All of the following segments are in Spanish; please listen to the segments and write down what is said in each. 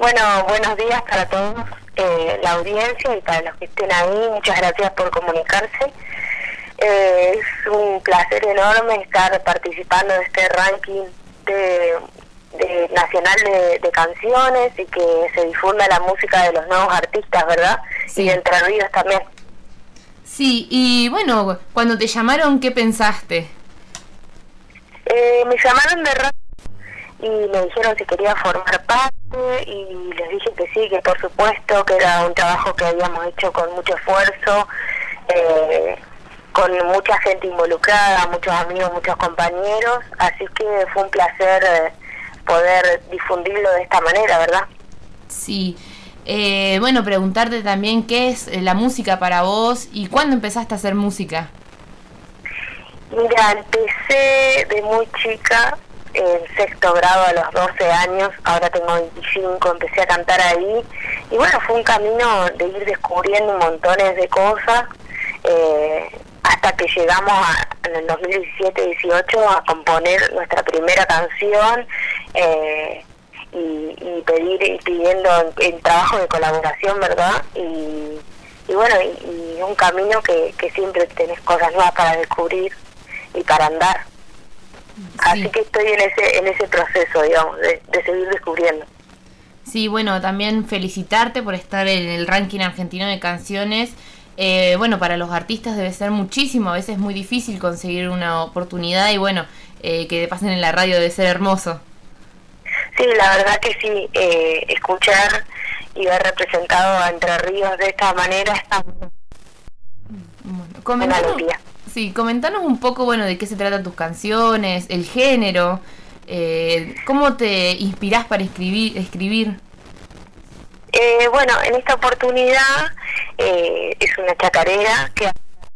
Bueno, buenos días para todos, la audiencia y para los que estén ahí. Muchas gracias por comunicarse. Es un placer enorme estar participando de este ranking de nacional de canciones y que se difunda la música de los nuevos artistas, ¿verdad? Sí. Y de Entre Ríos también. Sí, y bueno, cuando te llamaron, ¿qué pensaste? Me llamaron de radio y me dijeron si quería formar parte y les dije que sí, que por supuesto, que era un trabajo que habíamos hecho con mucho esfuerzo, con mucha gente involucrada, muchos amigos, muchos compañeros, así que fue un placer poder difundirlo de esta manera, ¿verdad? Sí, bueno, preguntarte también qué es la música para vos y cuándo empezaste a hacer música. Mira, empecé de muy chica, en sexto grado a los 12 años, ahora tengo 25, empecé a cantar ahí, y bueno, fue un camino de ir descubriendo montones de cosas, hasta que llegamos en el 2017-18 a componer nuestra primera canción, y pidiendo en trabajo de colaboración, ¿verdad? Y bueno, y un camino que siempre tenés cosas nuevas para descubrir y para andar. Sí. Así que estoy en ese proceso, digamos, de seguir descubriendo. Sí, bueno, también felicitarte por estar en el ranking argentino de canciones. Bueno, para los artistas debe ser muchísimo, a veces es muy difícil conseguir una oportunidad y bueno, que te pasen en la radio debe ser hermoso. Sí, la verdad que sí, escuchar y ver representado a Entre Ríos de esta manera está bueno, una alegría. Sí, comentanos un poco, bueno, de qué se tratan tus canciones, el género, cómo te inspirás para escribir. Bueno, en esta oportunidad es una chacarera que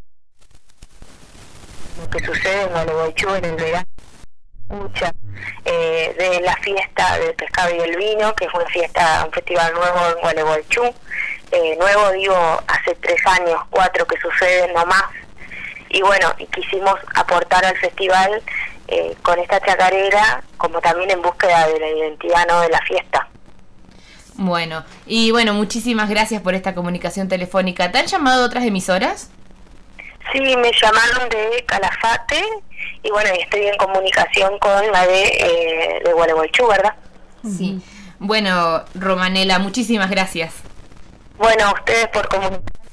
sucede en Gualeguaychú en el verano, mucha de la fiesta del pescado y el vino, que es un festival nuevo en Gualeguaychú. Nuevo digo, hace 3 años, 4 que sucede nomás. Y bueno, y quisimos aportar al festival con esta chacarera, como también en búsqueda de la identidad, ¿no?, de la fiesta. Bueno, y bueno, muchísimas gracias por esta comunicación telefónica. ¿Te han llamado otras emisoras? Sí, me llamaron de Calafate y bueno, estoy en comunicación con la de Gualeguaychú, ¿verdad? Sí. Bueno, Romanela, muchísimas gracias. Bueno, a ustedes por comunicar.